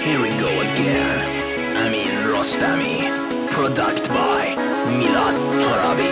Here we go again. Amin Rostami. Product by Milad Torabi.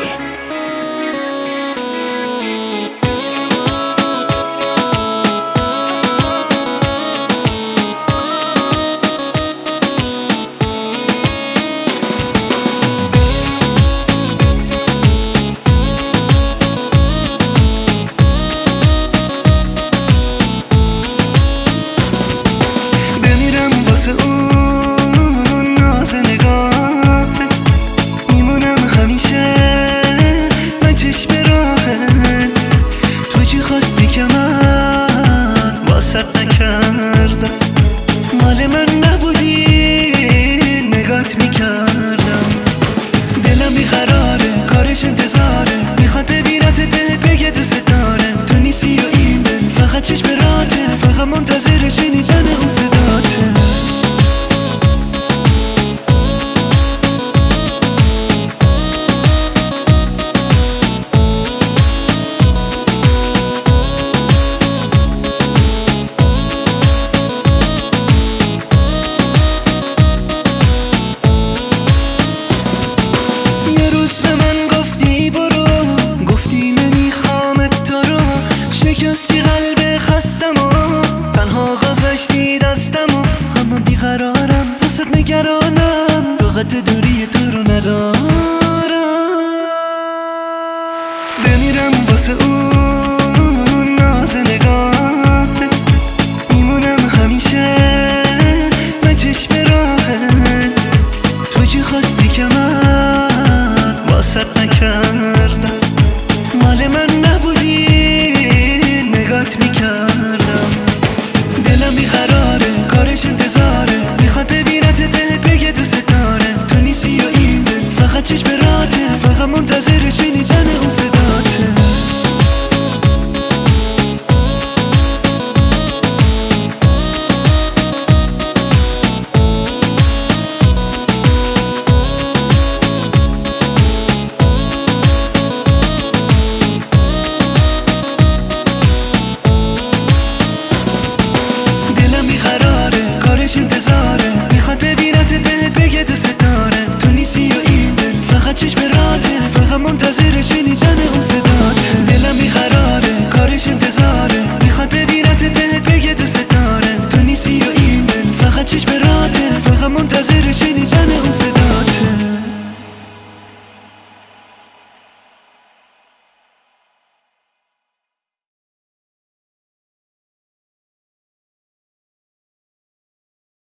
اون ناز نگاهت میمونم همیشه من چشم راهت. تو چی خواستی که من واسط نکردم؟ مال من نبودی نگات میکردم. دلم بیقراره کارش انتظاره، میخواد ببینتت بهت بگه دوست داره. تو نیستی و این دل فقط چشم راته، فقط منتظر شنیدن اون صداته. شکستی قلب خستم و تنها گذاشتی دستم و اما بیقرارم واسه نگرانم، طاقت دوری تو رو ندارم. بمیرم واسه اون ناز نگاهت، میمونم همیشه من چشم راهت. تو چی خواستی که من واسه نکردم؟ مال من نبودی نگات میکردم. دلم بیقراره کارش انتظاره، میخواد ببینتت بهت بگه دوست داره. تو نیستی و این دل فقط چشم راته، فقط منتظر شنیدن اون صداته. انتظار